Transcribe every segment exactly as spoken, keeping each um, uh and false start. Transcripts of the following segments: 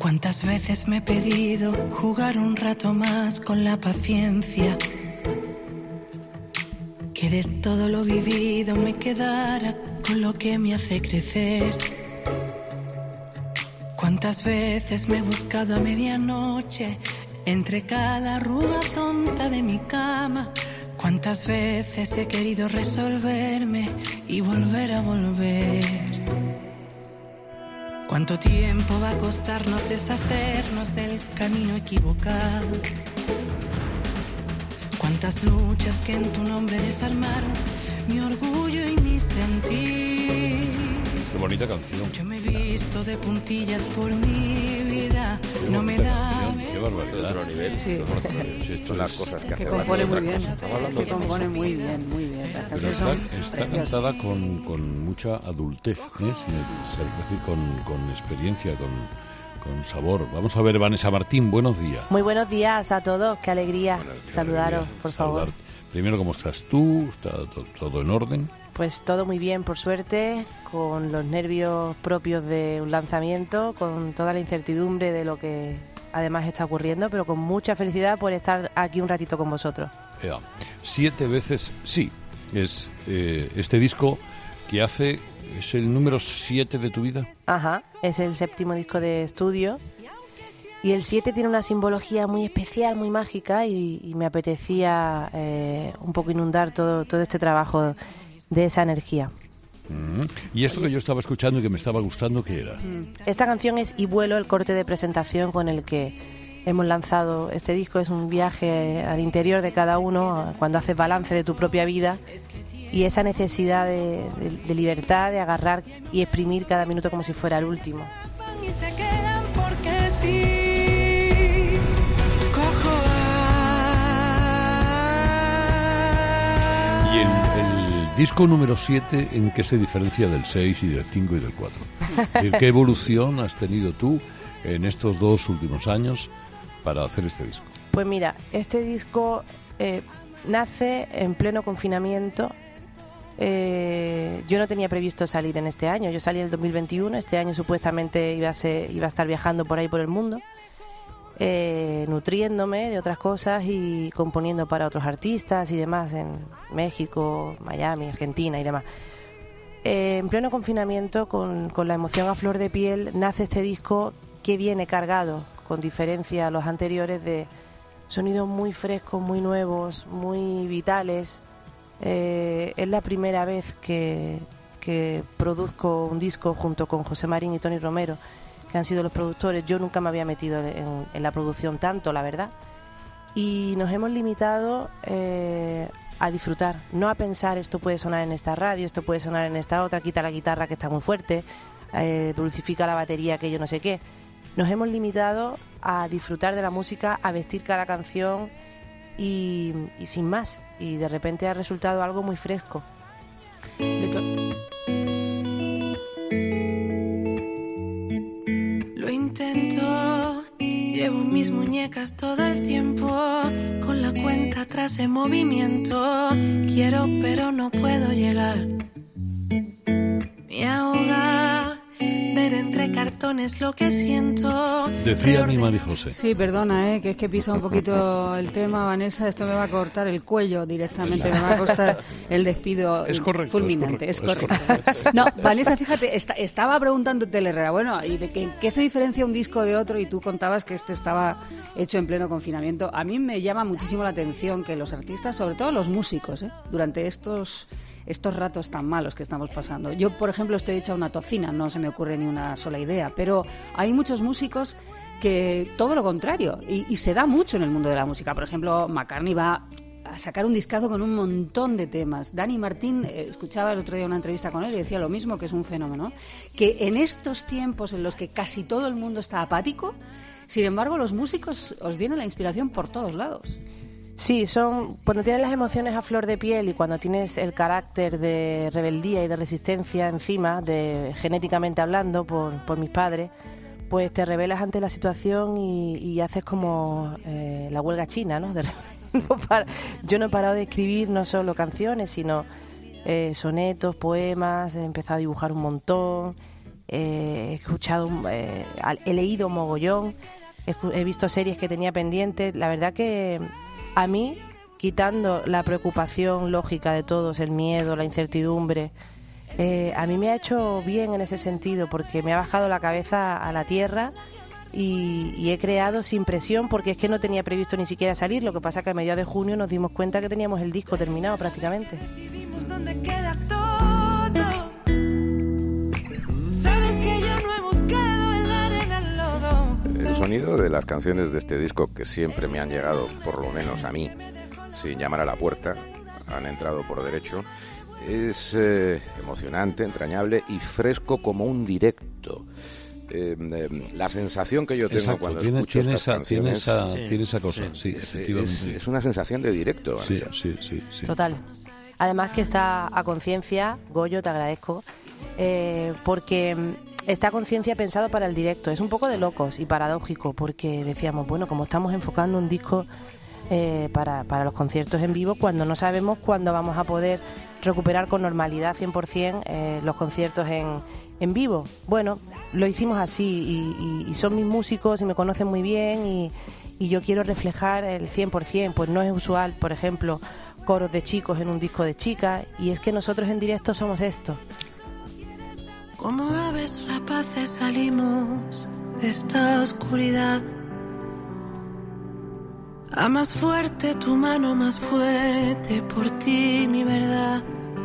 Cuántas veces me he pedido jugar un rato más con la paciencia, que de todo lo vivido me quedara con lo que me hace crecer. Cuántas veces me he buscado a medianoche entre cada arruga tonta de mi cama. Cuántas veces he querido resolverme y volver a volver. Cuánto tiempo va a costarnos deshacernos del camino equivocado. Cuántas luchas que en tu nombre desarmaron mi orgullo y mi sentir. Qué bonita canción. Yo me he visto de puntillas por mi vida. Qué no me da. Qué barbaridad. Otro nivel. Sí. Sí, esto Son las es- cosas que Que hace compone muy bien, Estamos hablando que de compone muy bien, muy bien. Las Pero canciones está, son está preciosas. cantada con, con mucha adultez, ¿eh? Sin- es decir, con, con experiencia, con, con sabor. Vamos a ver, Vanessa Martín, buenos días. Muy buenos días a todos, qué alegría Qué saludaros, alegría por favor. saludarte. Primero, ¿cómo estás tú? ¿Está to- todo en orden? Pues todo muy bien, por suerte, con los nervios propios de un lanzamiento, con toda la incertidumbre de lo que además está ocurriendo, pero con mucha felicidad por estar aquí un ratito con vosotros. Ea, siete veces sí. Es eh, este disco que hace, es el número siete de tu vida. Ajá, es el séptimo disco de estudio y el siete tiene una simbología muy especial, muy mágica y, y me apetecía eh, un poco inundar todo, todo este trabajo de esa energía. Mm. Y esto que yo estaba escuchando y que me estaba gustando, ¿qué era? Esta canción es Y vuelo, el corte de presentación con el que hemos lanzado este disco. Es un viaje al interior de cada uno cuando haces balance de tu propia vida y esa necesidad de, de, de libertad, de agarrar y exprimir cada minuto como si fuera el último. Y se quedan porque sí. Cojo a... Y el, el disco número siete, ¿en qué se diferencia del seis y del cinco y del cuatro? Es decir, ¿qué evolución has tenido tú en estos dos últimos años para hacer este disco? Pues mira, este disco eh, nace en pleno confinamiento. Eh, yo no tenía previsto salir en este año. Yo salí en el dos mil veintiuno. Este año supuestamente iba a, ser, iba a estar viajando por ahí por el mundo, eh, nutriéndome de otras cosas y componiendo para otros artistas y demás en México, Miami, Argentina y demás. Eh, en pleno confinamiento, con, con la emoción a flor de piel, nace este disco que viene cargado, con diferencia a los anteriores, de sonidos muy frescos, muy nuevos, muy vitales. Eh, es la primera vez que, que produzco un disco junto con José Marín y Tony Romero, que han sido los productores. Yo nunca me había metido en, en la producción tanto, la verdad. Y nos hemos limitado eh, a disfrutar, no a pensar esto puede sonar en esta radio, esto puede sonar en esta otra, quita la guitarra que está muy fuerte, eh, dulcifica la batería que yo no sé qué. Nos hemos limitado a disfrutar de la música, a vestir cada canción y, y sin más. Y de repente ha resultado algo muy fresco. De to- Lo intento, llevo mis muñecas todo el tiempo, con la cuenta atrás en movimiento. Quiero pero no puedo llegar. Me ahoga ver entre cartones lo que siento. Decía mi Mari José. Sí, perdona, ¿eh? que es que pisa un poquito el tema, Vanessa. Esto me va a cortar el cuello directamente, me va a costar el despido Es correcto, fulminante. es Es correcto, correcto. es correcto. No, Vanessa, fíjate, esta- estaba preguntándote, Herrera, bueno, ¿y de qué, qué se diferencia un disco de otro? Y tú contabas que este estaba hecho en pleno confinamiento. A mí me llama muchísimo la atención que los artistas, sobre todo los músicos, ¿eh? durante estos... estos ratos tan malos que estamos pasando. Yo, por ejemplo, estoy hecha una tocina, no se me ocurre ni una sola idea, pero hay muchos músicos que todo lo contrario, y, y se da mucho en el mundo de la música. Por ejemplo, McCartney va a sacar un discazo con un montón de temas. Dani Martín, eh, escuchaba el otro día una entrevista con él y decía lo mismo, que es un fenómeno, que en estos tiempos en los que casi todo el mundo está apático, sin embargo, los músicos os viene la inspiración por todos lados. Sí, son cuando tienes las emociones a flor de piel y cuando tienes el carácter de rebeldía y de resistencia encima, de genéticamente hablando por, por mis padres, pues te rebelas ante la situación y, y haces como eh, la huelga china, ¿no? De, no para, yo no he parado de escribir no solo canciones, sino eh, sonetos, poemas, he empezado a dibujar un montón eh, he escuchado, eh, he leído mogollón, he, he visto series que tenía pendientes. La verdad que a mí, quitando la preocupación lógica de todos, el miedo, la incertidumbre, eh, a mí me ha hecho bien en ese sentido, porque me ha bajado la cabeza a la tierra y, y he creado sin presión, porque es que no tenía previsto ni siquiera salir. Lo que pasa que a mediados de junio nos dimos cuenta que teníamos el disco terminado prácticamente. ¿Dónde queda todo? Sabes que yo no he buscado en la arena el lodo. El sonido de las canciones de este disco, que siempre me han llegado, por lo menos a mí, sin llamar a la puerta, han entrado por derecho, es eh, emocionante, entrañable y fresco como un directo. Eh, eh, la sensación que yo tengo Exacto, cuando tiene, escucho tiene estas esa, canciones tiene esa, sí, tiene esa cosa, sí, sí, es, efectivamente. es, es una sensación de directo. Sí, Vanessa. sí, sí, sí. Total. Además que está a conciencia, Goyo, te agradezco, eh, porque está a conciencia pensado para el directo. Es un poco de locos y paradójico, porque decíamos, bueno, como estamos enfocando un disco eh, para, para los conciertos en vivo, cuando no sabemos cuándo vamos a poder recuperar con normalidad cien por ciento eh, los conciertos en, en vivo. Bueno, lo hicimos así y, y, y son mis músicos y me conocen muy bien y, y yo quiero reflejar el cien por ciento. Pues no es usual, por ejemplo, coros de chicos en un disco de chicas, y es que nosotros en directo somos esto. Como aves rapaces salimos de esta oscuridad. A más fuerte tu mano, más fuerte por ti mi verdad.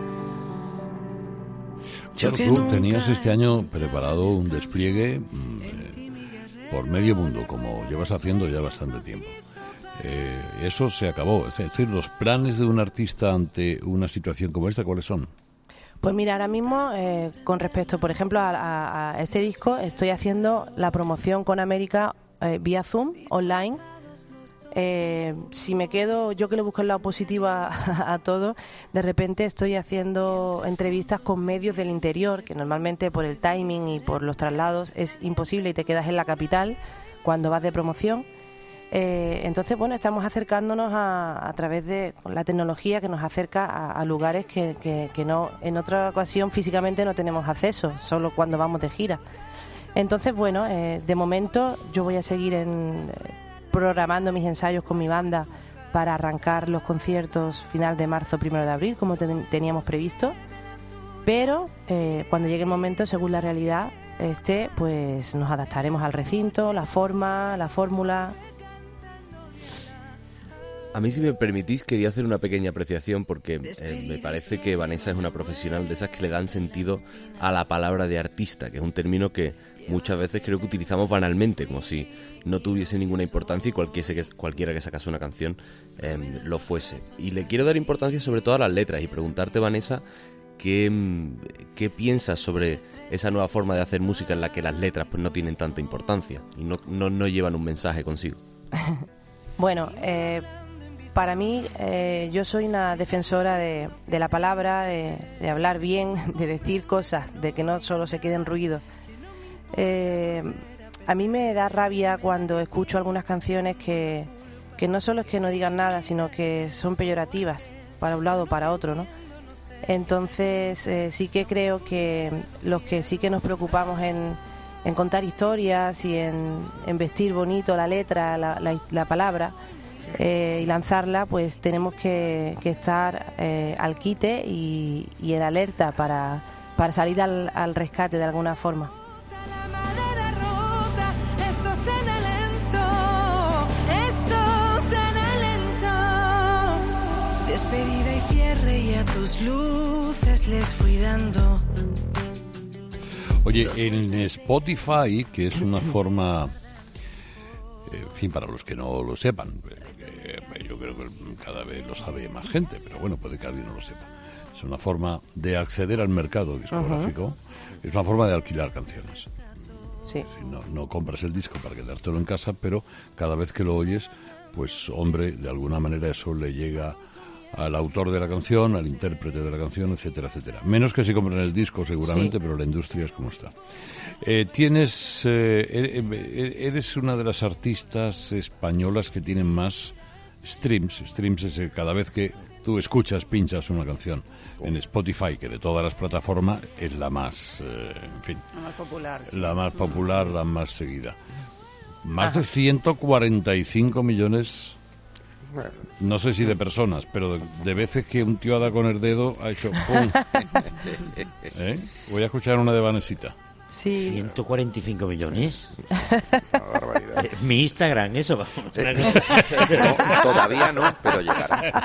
Claro, tú tenías este año preparado un despliegue mmm, eh, por medio mundo, como llevas haciendo ya bastante tiempo. Eh, eso se acabó. Es decir, los planes de un artista ante una situación como esta, ¿cuáles son? Pues mira, ahora mismo, eh, con respecto, por ejemplo, a, a, a este disco, estoy haciendo la promoción con América eh, vía Zoom, online. Eh, si me quedo, yo que le busco el lado positivo a, a, a todo, de repente estoy haciendo entrevistas con medios del interior, que normalmente por el timing y por los traslados es imposible y te quedas en la capital cuando vas de promoción. Eh, entonces, bueno, estamos acercándonos a, a través de la tecnología que nos acerca a, a lugares que, que, que no, en otra ocasión físicamente no tenemos acceso, solo cuando vamos de gira. Entonces, bueno, eh, de momento yo voy a seguir en, programando mis ensayos con mi banda para arrancar los conciertos final de marzo, primero de abril, como ten, teníamos previsto. Pero eh, cuando llegue el momento, según la realidad, este, pues nos adaptaremos al recinto, la forma, la fórmula. A mí, si me permitís, quería hacer una pequeña apreciación porque eh, me parece que Vanessa es una profesional de esas que le dan sentido a la palabra de artista, que es un término que muchas veces creo que utilizamos banalmente, como si no tuviese ninguna importancia y cualquiera que, cualquiera que sacase una canción eh, lo fuese. Y le quiero dar importancia sobre todo a las letras y preguntarte, Vanessa, ¿qué, qué piensas sobre esa nueva forma de hacer música en la que las letras pues no tienen tanta importancia y no, no, no llevan un mensaje consigo? Bueno, eh... para mí, eh, yo soy una defensora de, de la palabra, de, de hablar bien, de decir cosas, de que no solo se queden ruidos. Eh, a mí me da rabia cuando escucho algunas canciones que, que no solo es que no digan nada, sino que son peyorativas para un lado o para otro, ¿no? Entonces, eh, sí que creo que los que sí que nos preocupamos en, en contar historias y en, en vestir bonito la letra, la, la, la palabra, Eh, y lanzarla, pues tenemos que, que estar eh, al quite y, y en alerta para, para salir al, al rescate de alguna forma. Despedida y cierre y a tus luces les fui dando. Oye, en Spotify, que es una forma, en fin, para los que no lo sepan, eh, yo creo que cada vez lo sabe más gente, pero bueno, puede que alguien no lo sepa. Es una forma de acceder al mercado discográfico, uh-huh. Es una forma de alquilar canciones. Sí. Si no, no compras el disco para quedártelo en casa, pero cada vez que lo oyes, pues hombre, de alguna manera eso le llega al autor de la canción, al intérprete de la canción, etcétera, etcétera. Menos que si compran el disco, seguramente, sí. Pero la industria es como está. Eh, tienes, eh, eres una de las artistas españolas que tienen más streams. Streams es cada vez que tú escuchas, pinchas una canción en Spotify, que de todas las plataformas es la más, eh, en fin, La más popular. Sí. la más popular, la más seguida. Más de ciento cuarenta y cinco millones, no sé si de personas, pero de, de veces que un tío ha dado con el dedo, ha hecho ¡pum! ¿Eh? Voy a escuchar una de Vanesita. Sí. ciento cuarenta y cinco millones. Una barbaridad. Eh, Mi Instagram, eso. vamos. No, todavía no, pero llegará.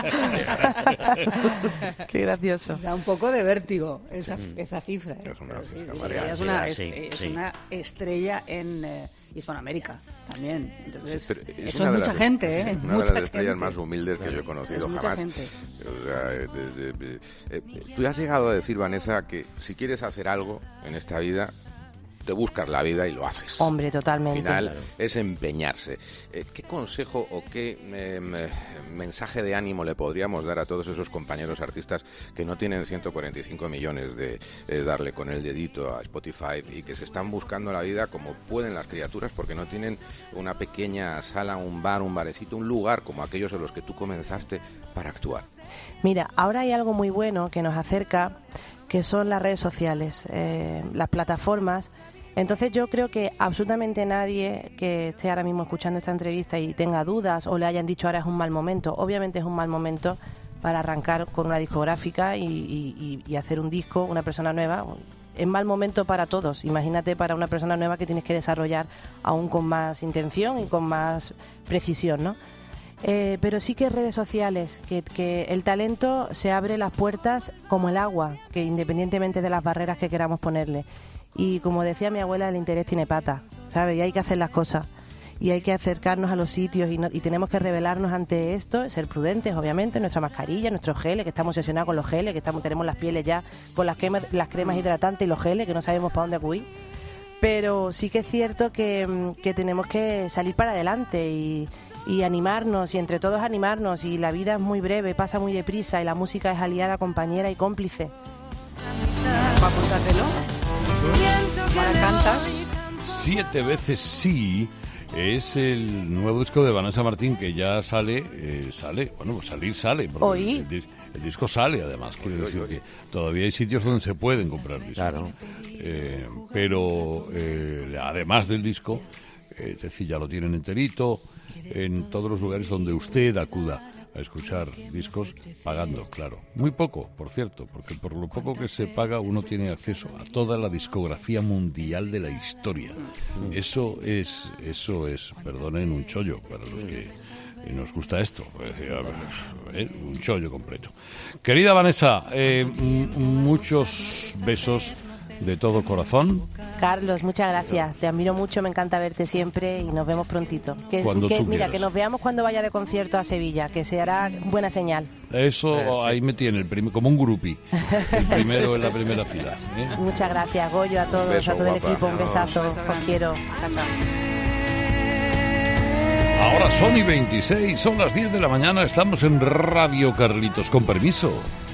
Qué gracioso. Da un poco de vértigo esa, esa cifra. ¿eh? Es una cifra Sí, variable. es una, Sí, es, sí. es una estrella en eh, Hispanoamérica también. Entonces, Sí, pero es eso una es de mucha las- gente, ¿eh? Una de mucha las estrellas gente. más humildes que yo he conocido Es mucha jamás. gente. O sea, eh, de- de- de- eh, tú has llegado a decir, Vanessa, que si quieres hacer algo en esta vida, te buscas la vida y lo haces. Hombre, Al totalmente. final es empeñarse. Eh, ¿Qué consejo o qué eh, me- mensaje de ánimo le podríamos dar a todos esos compañeros artistas que no tienen ciento cuarenta y cinco millones de eh, darle con el dedito a Spotify y que se están buscando la vida como pueden las criaturas porque no tienen una pequeña sala, un bar, un barecito, un lugar como aquellos en los que tú comenzaste para actuar? Mira, ahora hay algo muy bueno que nos acerca, que son las redes sociales, eh, las plataformas. Entonces yo creo que absolutamente nadie que esté ahora mismo escuchando esta entrevista y tenga dudas o le hayan dicho ahora es un mal momento, obviamente es un mal momento para arrancar con una discográfica y, y- y hacer un disco, una persona nueva. Es mal momento para todos, imagínate para una persona nueva que tienes que desarrollar aún con más intención y con más precisión, ¿no? Eh, pero sí que redes sociales, que, que el talento se abre las puertas como el agua, que independientemente de las barreras que queramos ponerle. Y como decía mi abuela, el interés tiene pata, ¿sabes? Y hay que hacer las cosas. Y hay que acercarnos a los sitios y, no- y tenemos que rebelarnos ante esto, ser prudentes, obviamente, nuestra mascarilla, nuestros geles, que estamos obsesionados con los geles, que estamos tenemos las pieles ya con las cremas, las cremas hidratantes y los geles, que no sabemos para dónde acudir. Pero sí que es cierto que, mm, que tenemos que salir para adelante y, y animarnos, y entre todos animarnos, y la vida es muy breve, pasa muy deprisa, y la música es aliada, compañera y cómplice. Para apuntártelo. Para cantas. Siete veces sí es el nuevo disco de Vanessa Martín que ya sale, eh, sale, bueno, pues salir sale. porque Hoy. El, dis- el disco sale además, quiero Oye, decir oye. que todavía hay sitios donde se pueden comprar discos. Claro. Eh, pero eh, además del disco, eh, es decir, ya lo tienen enterito en todos los lugares donde usted acuda a escuchar discos, pagando, claro. Muy poco, por cierto, porque por lo poco que se paga uno tiene acceso a toda la discografía mundial de la historia. Eso es, eso es, perdonen, un chollo para los que eh, nos gusta esto. Eh, un chollo completo. Querida Vanessa, eh, m- muchos besos de todo corazón. Carlos, muchas gracias. Te admiro mucho, me encanta verte siempre y nos vemos prontito. Que, Cuando que- tú mira, quieras. que nos veamos cuando vaya de concierto a Sevilla, que se hará buena señal. Eso ahí me tiene, el prim- como un grupi. El primero en la primera fila. ¿eh? Muchas gracias, Goyo, a todos, beso, a todo el guapa. equipo, un besazo, beso os grande. quiero. Chao, chao. Ahora son y veintiséis, son las diez de la mañana, estamos en Radio Carlitos. Con permiso.